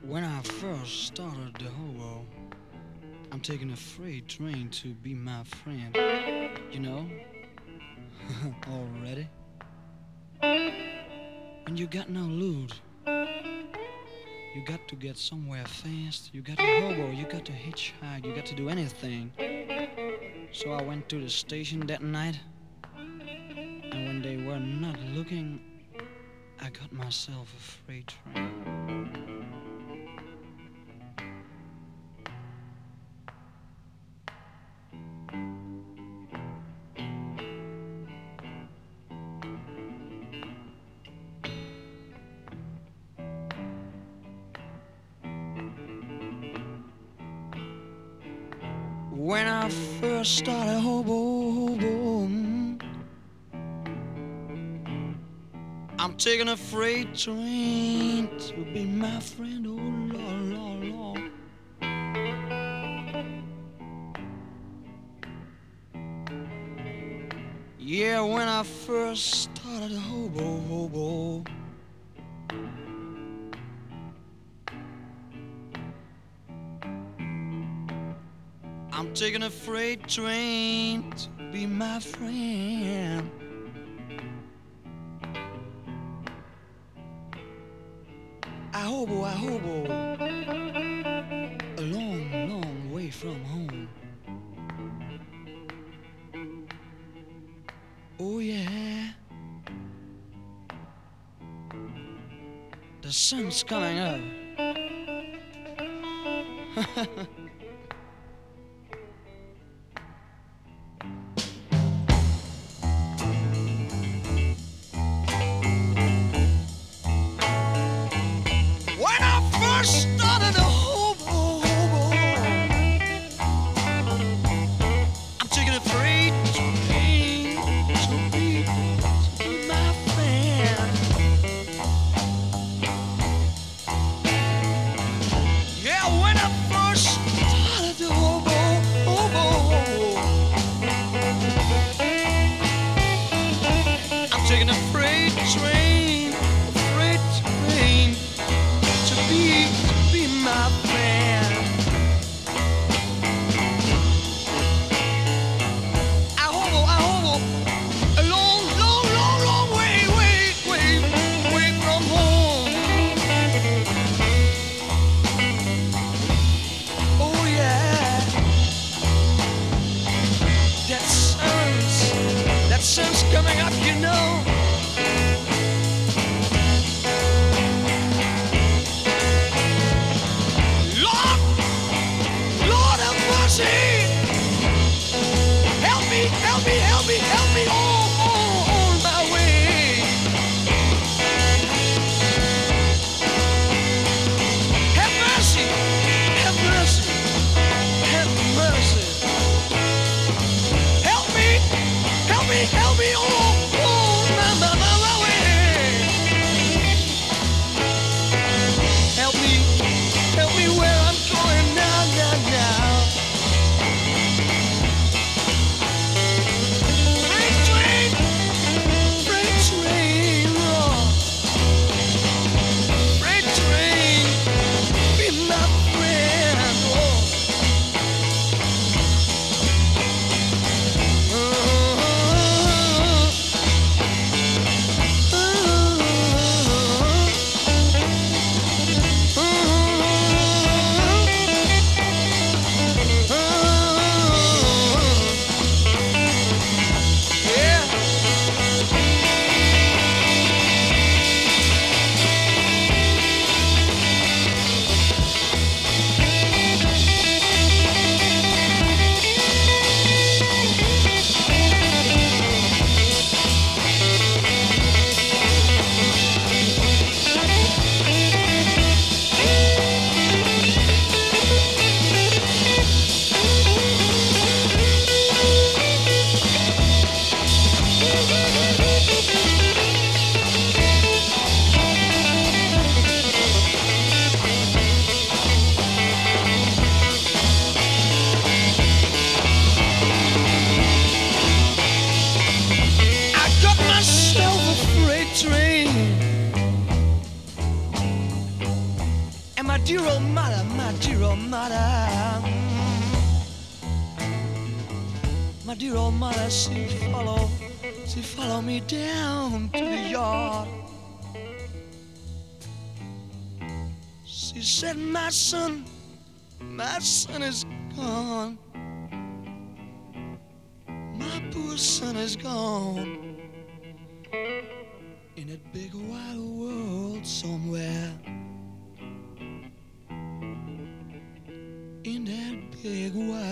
When I first started the hobo, I'm taking a freight train to be my friend. You know, already. When you got no loot, you got to get somewhere fast. You got to hobo, you got to hitchhike, you got to do anything. So I went to the station that night, and when they were not looking, I got myself a freight train. When I first started hobo, I'm taking a freight train to be my friend. Oh Lord, Lord, Lord. Yeah, when I first started hobo, I'm taking a freight train to be my friend. I hobo, a long, long way from home. Oh yeah, the sun's coming up. When I first started a hobo, I'm taking a freight train to be my friend. Yeah, when I first dear old mother, my dear old mother. My dear old mother, she follow me down to the yard. She said, my son is gone. My poor son is gone. In that big wide world somewhere. In that big wide